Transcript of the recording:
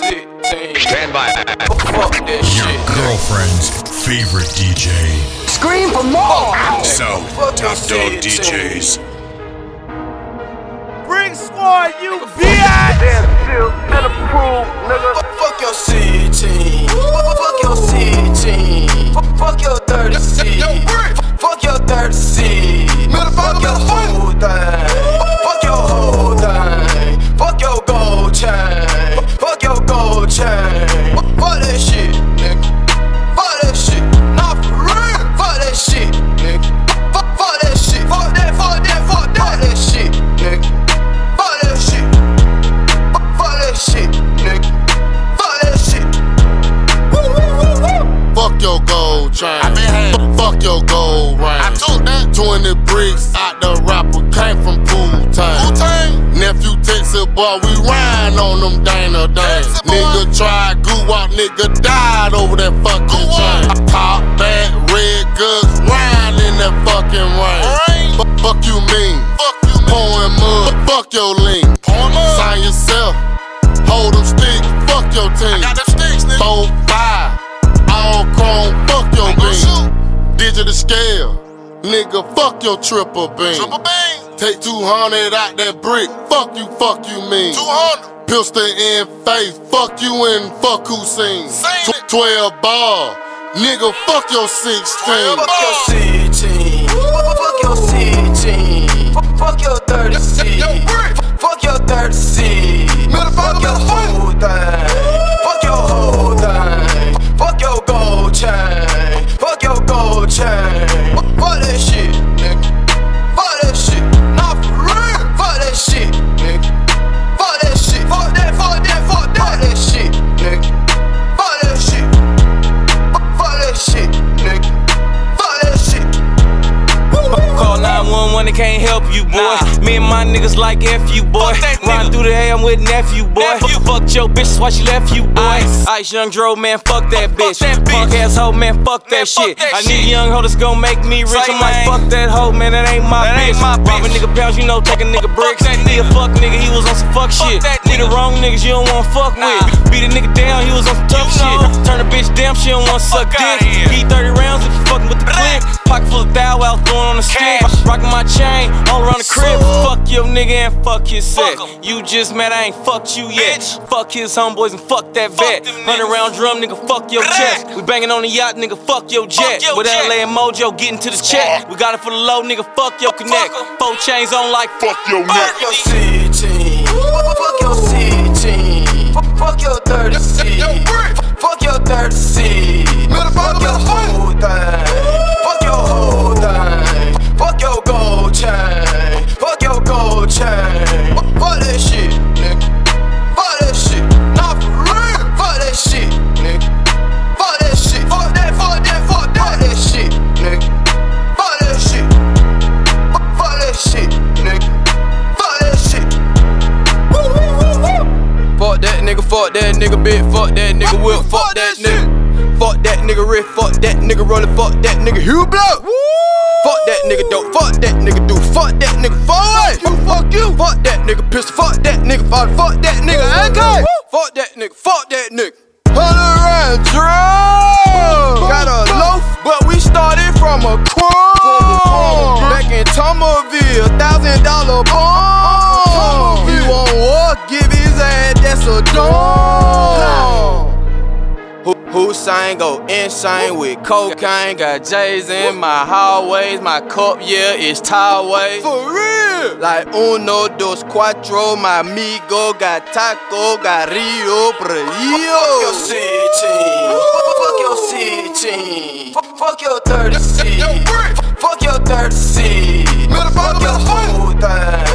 Stand by. Fuck that shit. Girlfriend's favorite DJ. Scream for more! So, Top Dog DJs. Bring squad, you bitch! Damn chill, better prove, nigga. Fuck your C team. Fuck your C team. Fuck your 30 C. Fuck your 30 C. Fuck your whole thing. Fuck your whole thing. Fuck your gold chain. Fuck your gold chain. Fuck that shit, nigga. Fuck that shit. Not for real. Fuck that shit, nigga. Fuck that shit. Fuck that shit, nigga. Fuck that shit. Fuck that shit, nigga. Fuck that shit. Woo, woo, woo, woo. Fuck your gold chain. Fuck your gold ring. I took that 20 bricks out the rapper, came from Wu-Tang. Nephew Texas boy, we ride on them Dana Dane. Nigga tried goo-wop, nigga died over that fucking chain. Top back, red goods, ride in that fucking rain. Fuck you mean? Pouring mud, fuck your lean. Sign yourself, hold them sticks, fuck your team. 4-5, all chrome, fuck your beam. Digital scale, nigga, fuck your triple beam. Take 200 out that brick, fuck you mean. 200. Pistol in face, fuck you and fuck Hussein. 12 ball, nigga, fuck your 16. Fuck your C team. Fuck your C team. Fuck your 30 C. Fuck your 30 C. Fuck your whole thing. Fuck your whole thing. Fuck your gold chain. Fuck your gold chain. Fuck that shit, nigga. Fuck that shit. Not for real. Fuck that shit, nigga. Fuck that shit. Fuck that shit, nigga. Fuck that shit. Fuck that shit, nigga. Fuck that shit. Call 911, they can't help you, boy. Me and my niggas like F you, boy. Riding through the hay, I'm with nephew, boy. Fuck your bitch, that's why she left you, boy. Ice Young Dro, man, fuck that bitch. Punk ass hoe, man, fuck that shit. I need a young hoe that's gon' make me rich. I'm like, fuck that hoe, man, that ain't my bitch. Rob a nigga pounds, you know, take a nigga bricks. Need a fuck nigga, he was on some fuck shit. Need the wrong niggas you don't wanna fuck with. Beat a nigga down, he was on some tough shit. Turn a bitch down, she don't wanna suck dick. Eat 30 rounds if you fucking with the clip. Pocket full of thou out throwing on the stick. Rockin' my chain all around the crib. Fuck your nigga and fuck his set. You just mad I ain't fucked you yet. Fuck his homeboys and fuck that vet. 100 round drum, nigga, fuck your chest. We bangin' on the yacht, nigga, fuck your jet. With LA and Mojo, getting to the check. We got it for the low, nigga, fuck your connect. 4 chains on like fuck your neck. Fuck your C team. Fuck your C team. Fuck your 30 C. Fuck your 30 C. Fuck your whole thing. Fuck your whole thing. Fuck your gold chain. Fuck your gold chain. Fuck that shit, nigga. Fuck that shit. Not for real. Fuck that shit, nigga. Fuck that shit. Fuck that shit, nigga. Fuck that shit. Fuck that shit, nigga. Fuck that shit. Woo, woo, woo, woo. Fuck that nigga bit, fuck that nigga whip, fuck that nigga. Fuck that nigga riff, fuck that nigga rollin', fuck that nigga Hugh Blow. Fuck that nigga dope, fuck that nigga do, fuck that nigga forward. Fuck you, fuck that nigga pistol, fuck that nigga father, fuck that nigga AK. Fuck that nigga, fuck that nigga. 100 round drum. Got a loaf, but we started from a crumb. Back in Tomerville, $1,000 bomb. He want war, give his ass, that's a dome. Hussein go insane with cocaine. Got J's in my hallways. My cup, yeah, is tallway. For real. Like uno, dos, cuatro. My amigo got taco, got Rio Brillo. Fuck your C team. Fuck your C team. Fuck your 30 C. Fuck your 30 C. Fuck your whole thing.